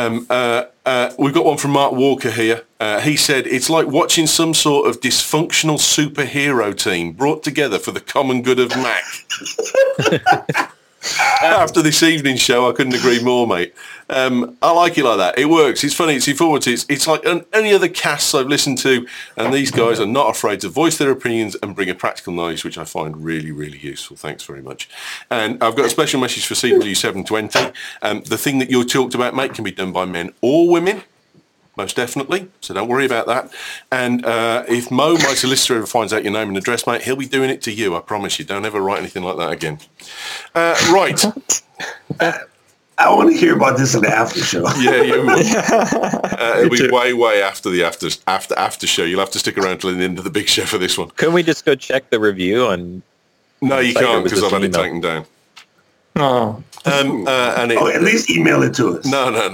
We've got one from Mark Walker here. He said, it's like watching some sort of dysfunctional superhero team brought together for the common good of Mac. After this evening's show, I couldn't agree more, mate. I like it like that. It works. It's funny. It's informative. It's like any other casts I've listened to, and these guys are not afraid to voice their opinions and bring a practical knowledge, which I find really, really useful. Thanks very much. And I've got a special message for CW720. The thing that you talked about, mate, can be done by men or women. Most definitely, so don't worry about that. And if Mo, my solicitor, ever finds out your name and address, mate, he'll be doing it to you, I promise you. Don't ever write anything like that again. Right. I want to hear about this in the after show. Yeah, you will. It'll be way after the after show. You'll have to stick around till the end of the big show for this one. Can we just go check the review on? No, you can't, because I've had it taken down. Oh. At least email it to us.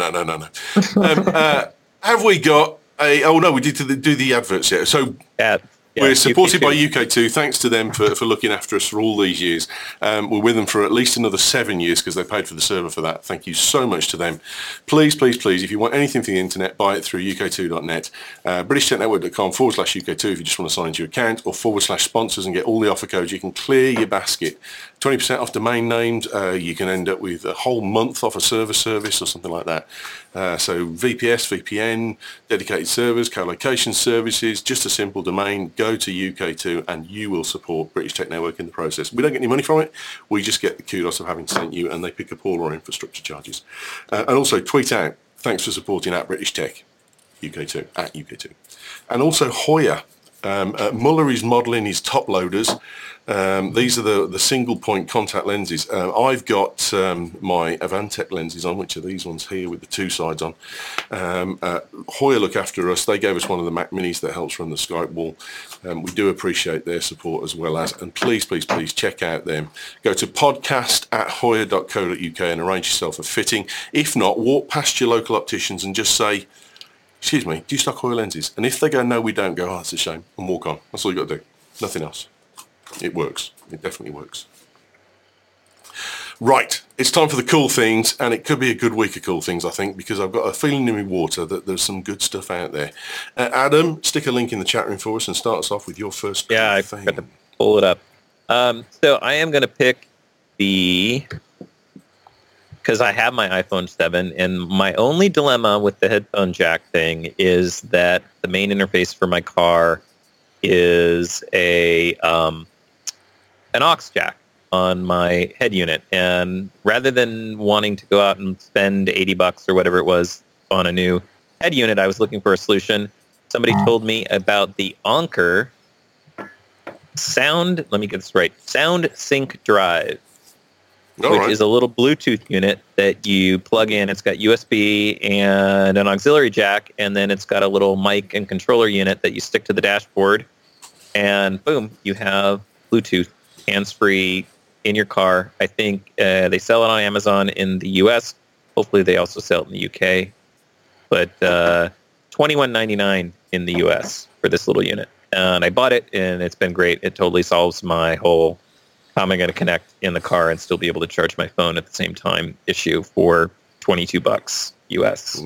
No. Have we got a... Oh, no, we did do the adverts yet. So we're supported by UK2. Thanks to them for looking after us for all these years. We're with them for at least another 7 years because they paid for the server for that. Thank you so much to them. Please, if you want anything for the internet, buy it through uk2.net, BritishTechNetwork.com/UK2 if you just want to sign into your account, or /sponsors and get all the offer codes. You can clear your basket. 20% off domain names. You can end up with a whole month off a server service or something like that. So VPS, VPN, dedicated servers, co-location services, just a simple domain. Go to UK2 and you will support British Tech Network in the process. We don't get any money from it. We just get the kudos of having sent you, and they pick up all our infrastructure charges. And also tweet out, thanks for supporting at British Tech, UK2, at UK2. And also Hoya. Muller is modelling his top loaders. These are the single point contact lenses. I've got my Avantec lenses on, which are these ones here with the two sides on. Hoya look after us. They gave us one of the Mac Minis that helps run the Skype wall. We do appreciate their support as well as, and please check out them. Go to podcast@hoya.co.uk and arrange yourself a fitting. If not, walk past your local opticians and just say, excuse me, do you stock Hoya lenses? And if they go, no, we don't, go, oh, that's a shame, and walk on. That's all you got to do. Nothing else. It works. It definitely works. Right. It's time for the cool things, and it could be a good week of cool things, I think, because I've got a feeling in my water that there's some good stuff out there. Adam, stick a link in the chat room for us and start us off with your first cool thing. I've got to pull it up. So I am going to pick because I have my iPhone 7, and my only dilemma with the headphone jack thing is that the main interface for my car is an aux jack on my head unit. And rather than wanting to go out and spend $80 or whatever it was on a new head unit, I was looking for a solution. Somebody told me about the Anker Sound Sync Drive, which is a little Bluetooth unit that you plug in. It's got USB and an auxiliary jack, and then it's got a little mic and controller unit that you stick to the dashboard, and boom, you have Bluetooth hands-free in your car. I think they sell it on Amazon in the US. Hopefully they also sell it in the UK. But $21.99 in the US for this little unit. And I bought it, and it's been great. It totally solves my whole how am I going to connect in the car and still be able to charge my phone at the same time issue for $22 US.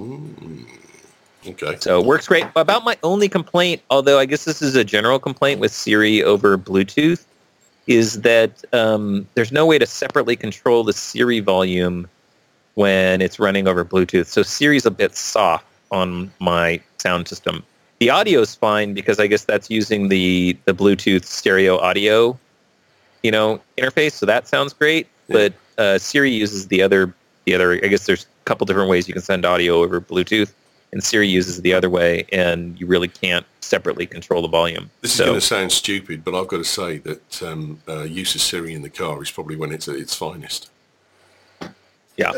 Okay. So it works great. About my only complaint, although I guess this is a general complaint with Siri over Bluetooth, is that there's no way to separately control the Siri volume when it's running over Bluetooth. So Siri's a bit soft on my sound system. The audio is fine because I guess that's using the Bluetooth stereo audio, interface. So that sounds great. Yeah. But Siri uses the other. I guess there's a couple different ways you can send audio over Bluetooth, and Siri uses the other way, and you really can't separately control the volume. This is going to sound stupid, but I've got to say that use of Siri in the car is probably when it's at its finest. Yeah.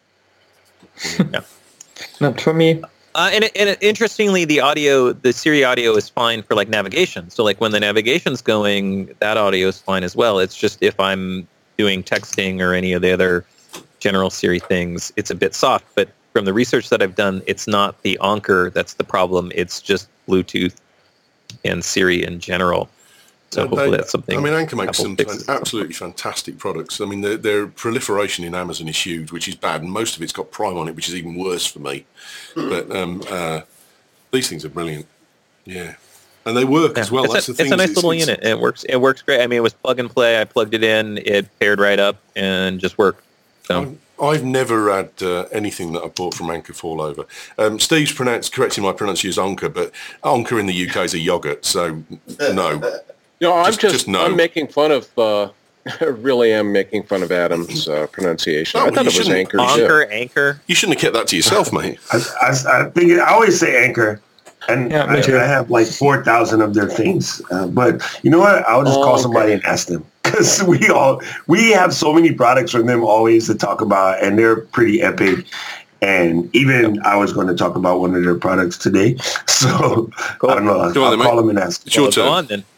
Yeah. Not for me. And interestingly, the Siri audio is fine for like navigation. So like when the navigation's going, that audio is fine as well. It's just if I'm doing texting or any of the other general Siri things, it's a bit soft. But from the research that I've done, it's not the Anker that's the problem. It's just Bluetooth and Siri in general. So hopefully that's something. I mean, Anker makes some absolutely fantastic products. I mean, their proliferation in Amazon is huge, which is bad, and most of it's got Prime on it, which is even worse for me. But these things are brilliant. Yeah, and they work as well. That's the thing. It's a nice little unit. It works. It works great. I mean, it was plug and play. I plugged it in. It paired right up and just worked. So. I've never had anything that I bought from Anker fall over. Steve's correcting my pronunciation as Anker, but Anker in the UK is a yogurt, so no. I'm making fun of. I really am making fun of Adam's pronunciation. I thought it was Anker. Anker. You shouldn't have kept that to yourself, mate. I think I always say Anker, and I have like 4,000 of their things. But you know what? I'll just call somebody and ask them. Because we have so many products from them always to talk about, and they're pretty epic. And even I was going to talk about one of their products today. So cool. I don't know. I'll call them and ask. It's your turn. Go on then.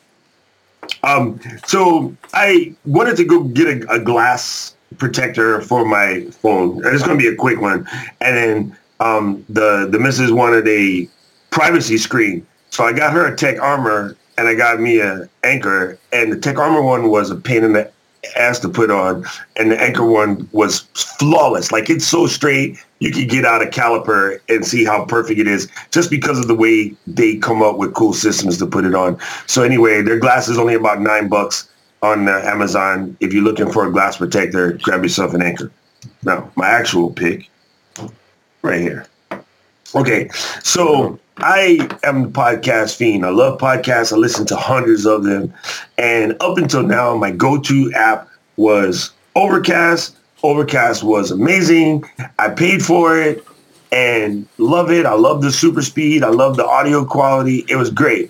So I wanted to go get a glass protector for my phone. It's going to be a quick one. And then the missus wanted a privacy screen. So I got her a Tech Armor, and I got me an Anker. And the Tech Armor one was a pain in the ass to put on, and the Anker one was flawless. Like, it's so straight, you can get out a caliper and see how perfect it is just because of the way they come up with cool systems to put it on. So anyway, their glass is only about $9 on Amazon. If you're looking for a glass protector, grab yourself an Anker. Now, my actual pick right here. Okay, so I am a podcast fiend. I love podcasts. I listen to hundreds of them. And up until now, my go-to app was Overcast. Overcast was amazing. I paid for it and love it. I love the super speed. I love the audio quality. It was great.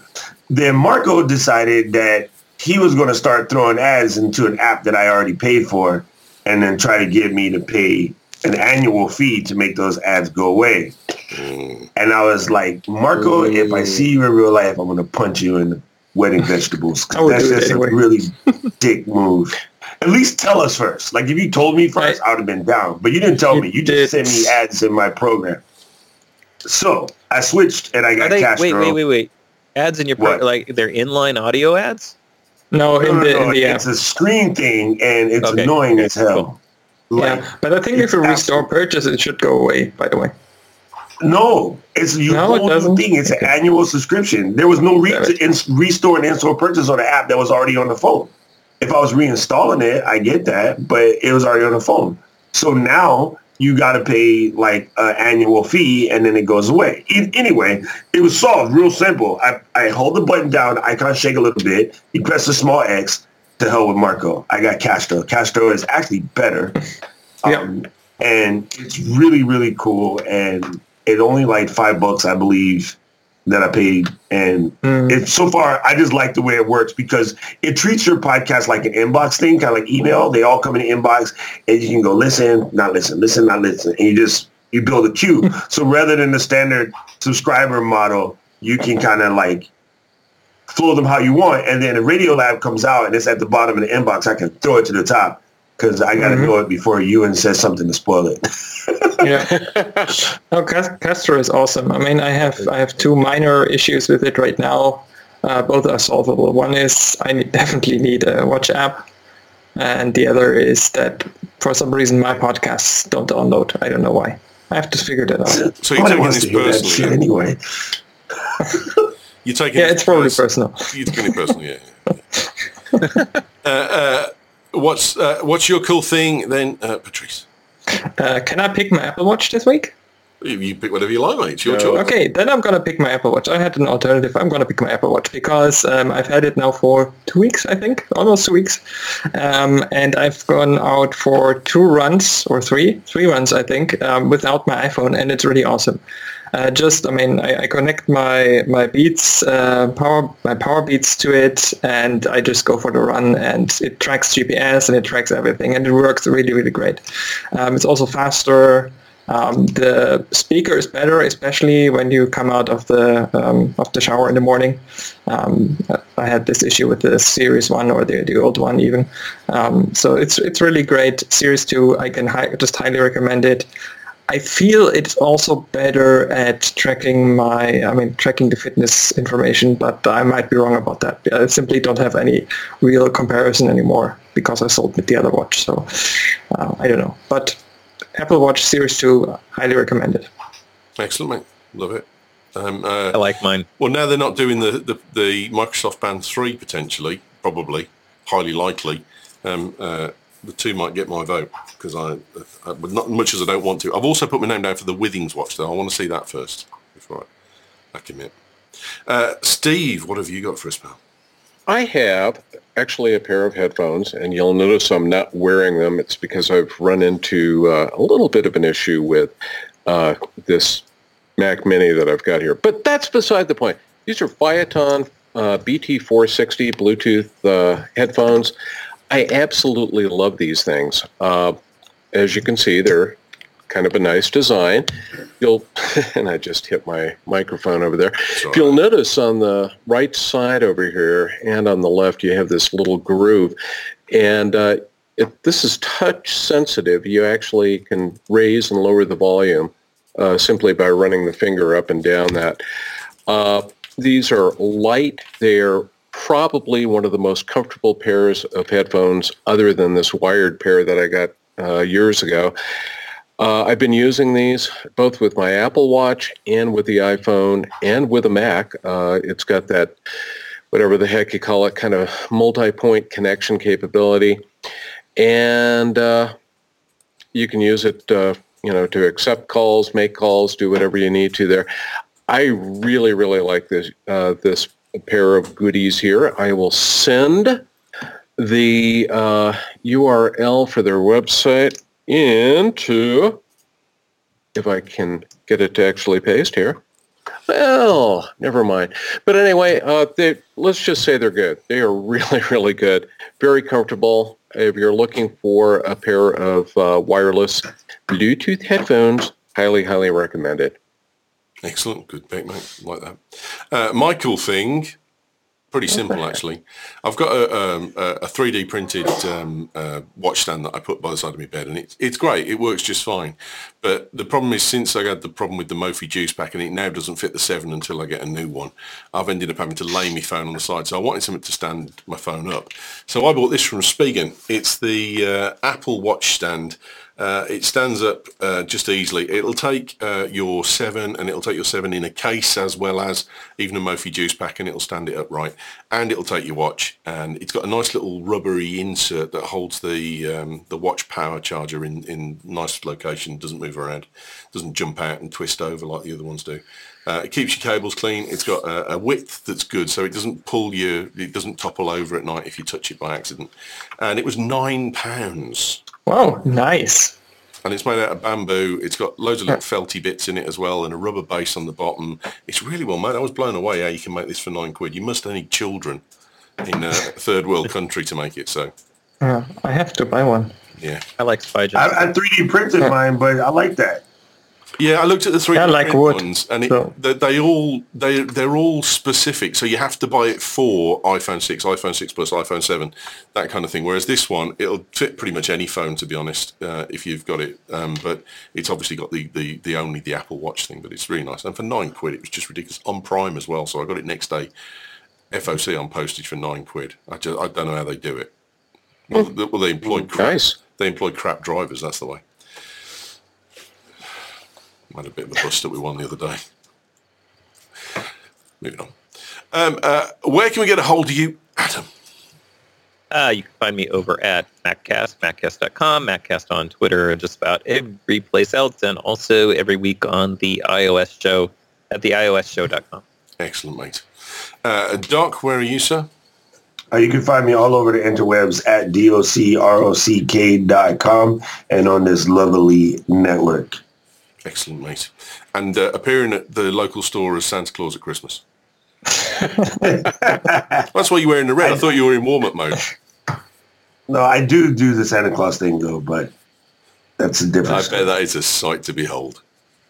then Marco decided that he was going to start throwing ads into an app that I already paid for and then try to get me to pay an annual fee to make those ads go away. And I was like, Marco, if I see you in real life, I'm going to punch you in the wedding vegetables. That's just a really dick move. At least tell us first. Like, if you told me first, I would have been down. But you didn't tell me. You just sent me ads in my program. So I switched and I got Castro. Wait. Ads in your like they're inline audio ads? No, in the app. It's a screen thing, and it's annoying as hell. Cool. Yeah, but I think if you restore purchase, it should go away, by the way. No, it's a whole new thing. It's an annual subscription. There was no restore and in-store purchase on the app that was already on the phone. If I was reinstalling it, I get that, but it was already on the phone. So now you got to pay like an annual fee, and then it goes away. Anyway, it was solved real simple. I hold the button down, icon shake a little bit. You press the small X. To hell with Marco. I got Castro. Castro is actually better. And it's really, really cool. And it's only like $5, I believe, that I paid. And so far, I just like the way it works because it treats your podcast like an inbox thing, kind of like email. They all come in the inbox, and you can go listen, not listen, listen, not listen. And you build a queue. So rather than the standard subscriber model, you can kind of like flow them how you want, and then the Radio-Lab comes out and it's at the bottom of the inbox. I can throw it to the top because I got to know it before Ewan says something to spoil it. No, Castro is awesome. I mean, I have two minor issues with it right now. Both are solvable. One is I definitely need a watch app, and the other is that for some reason my podcasts don't download. I don't know why. I have to figure that out. So you're taking this personally anyway. You're taking it's probably personal. You're taking it personal, yeah. What's your cool thing then, Patrice? Can I pick my Apple Watch this week? You pick whatever you like, mate. It's your choice. Okay, then I'm going to pick my Apple Watch. I had an alternative. I'm going to pick my Apple Watch because I've had it now for 2 weeks, I think. Almost 2 weeks. And I've gone out for 2 runs, or three runs, I think, without my iPhone, and it's really awesome. I connect my Beats, my Power Beats to it, and I just go for the run, and it tracks GPS and it tracks everything, and it works really, really great. It's also faster. The speaker is better, especially when you come out of the shower in the morning. I had this issue with the Series 1 or the old one even. So it's really great. Series 2, I can just highly recommend it. I feel it's also better at tracking tracking the fitness information, but I might be wrong about that. I simply don't have any real comparison anymore because I sold the other watch. So I don't know. But Apple Watch Series 2, highly recommended. Excellent, mate. Love it. I like mine. Well, now they're not doing the Microsoft Band 3 potentially, probably, highly likely. The 2 might get my vote because I not much as I don't want to. I've also put my name down for the Withings watch, though. I want to see that first before I commit. Steve, what have you got for us, pal? I have actually a pair of headphones, and you'll notice I'm not wearing them. It's because I've run into a little bit of an issue with this Mac Mini that I've got here. But that's beside the point. These are Phaeton BT460 Bluetooth headphones. I absolutely love these things. As you can see, they're kind of a nice design. And I just hit my microphone over there. Sorry. If you'll notice on the right side over here and on the left, you have this little groove. And this is touch sensitive. You actually can raise and lower the volume simply by running the finger up and down that. These are light. They're probably one of the most comfortable pairs of headphones other than this wired pair that I got years ago. I've been using these both with my Apple Watch and with the iPhone and with a Mac. It's got that, whatever the heck you call it, kind of multi-point connection capability. And you can use it, to accept calls, make calls, do whatever you need to there. I really, really like this pair of goodies here. I will send the URL for their website into, if I can get it to actually paste here. Well, never mind. But anyway, let's just say they're good. They are really, really good. Very comfortable. If you're looking for a pair of wireless Bluetooth headphones, highly, highly recommended. Excellent. Good pick, mate. Like that. My cool thing, pretty simple, actually. I've got a 3D printed watch stand that I put by the side of my bed, and it's great. It works just fine. But the problem is, since I had the problem with the Mophie Juice Pack, and it now doesn't fit the 7 until I get a new one, I've ended up having to lay my phone on the side. So I wanted something to stand my phone up. So I bought this from Spigen. It's the Apple Watch stand. It stands up just easily. It'll take your 7, and it'll take your 7 in a case, as well as even a Mophie Juice Pack, and it'll stand it upright. And it'll take your watch, and it's got a nice little rubbery insert that holds the watch power charger in nice location. Doesn't move around, doesn't jump out and twist over like the other ones do. It keeps your cables clean. It's got a width that's good, so it doesn't pull you. It doesn't topple over at night if you touch it by accident. And it was £9. Wow, nice. And it's made out of bamboo. It's got loads of little felty bits in it as well, and a rubber base on the bottom. It's really well made. I was blown away how you can make this for £9. You must need children in a third world country to make it. So, I have to buy one. Yeah, I like Spigen. I 3D printed mine, but I like that. Yeah, I looked at the 3D like wood, ones, and so. they're all specific. So you have to buy it for iPhone 6, iPhone 6 Plus, iPhone 7, that kind of thing. Whereas this one, it'll fit pretty much any phone, to be honest, if you've got it. But it's obviously got the only the Apple Watch thing, but it's really nice. And for £9, it was just ridiculous on Prime as well. So I got it next day, FOC on postage for £9. I don't know how they do it. Well, they employ crap. Nice. They employ crap drivers. That's the way. I had a bit of a bust up with one the other day. Moving on. Where can we get a hold of you, Adam? You can find me over at MacCast, MacCast.com, MacCast on Twitter, and just about every place else, and also every week on the iOS show at theiOSshow.com. Excellent, mate. Doc, where are you, sir? You can find me all over the interwebs at docrock.com and on this lovely network. Excellent, mate. And appearing at the local store as Santa Claus at Christmas. That's why you're wearing the red. I thought you were in warm-up mode. No, I do the Santa Claus thing, though, but that's a different I bet that is a sight to behold.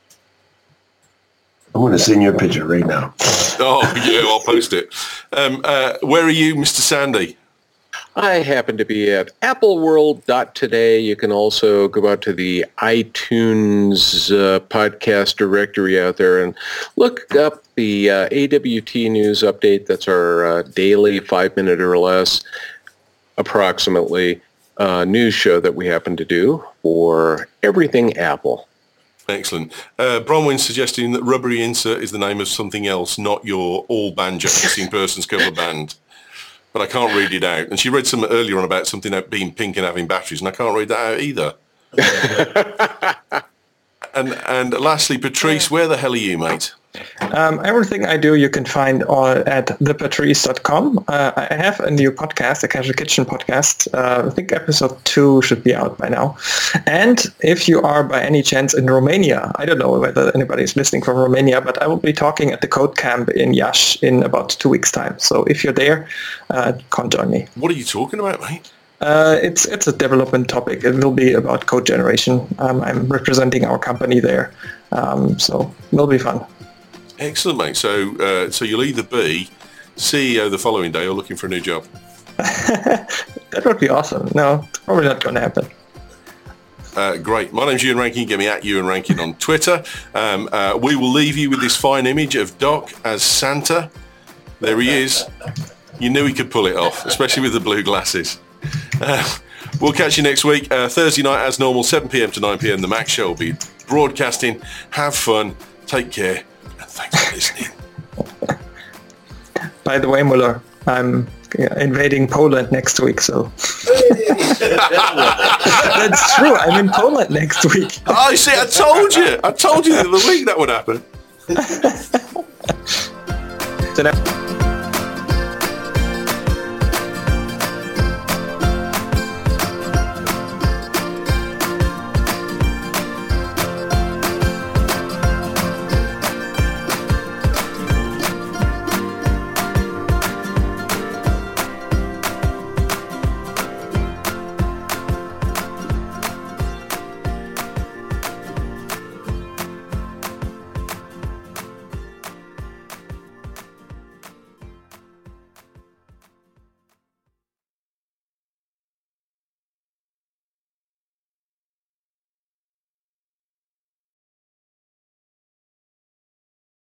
I'm going to send you a picture right now. Oh, yeah, I'll post it. Where are you, Mr. Sandy? I happen to be at appleworld.today. You can also go out to the iTunes podcast directory out there and look up the AWT news update. That's our daily 5-minute or less, approximately, news show that we happen to do for everything Apple. Excellent. Bronwyn's suggesting that Rubbery Insert is the name of something else, not your all-banjo missing persons cover band. But I can't read it out. And she read some earlier on about something about being pink and having batteries, and I can't read that out either. and lastly, Patrice, where the hell are you, mate? Everything I do you can find at thepatrice.com. I have a new podcast, a Casual Kitchen podcast. I think episode 2 should be out by now. And if you are by any chance in Romania, I don't know whether anybody is listening from Romania, but I will be talking at the Code Camp in Iași in about 2 weeks' time. So if you're there, come join me. What are you talking about, mate? It's a development topic. It will be about code generation. I'm representing our company there. So it'll be fun. Excellent, mate. So you'll either be CEO the following day or looking for a new job. That would be awesome. No, it's probably not going to happen. Great. My name's Ewan Rankin. Get me at Ewan Rankin on Twitter. We will leave you with this fine image of Doc as Santa. There he is. You knew he could pull it off, especially with the blue glasses. We'll catch you next week. Thursday night, as normal, 7 p.m. to 9 p.m. The Mac Show will be broadcasting. Have fun. Take care. Thanks for listening. By the way, Muller, I'm invading Poland next week, so... That's true, I'm in Poland next week. Oh, see, I told you the other week that would happen. So now-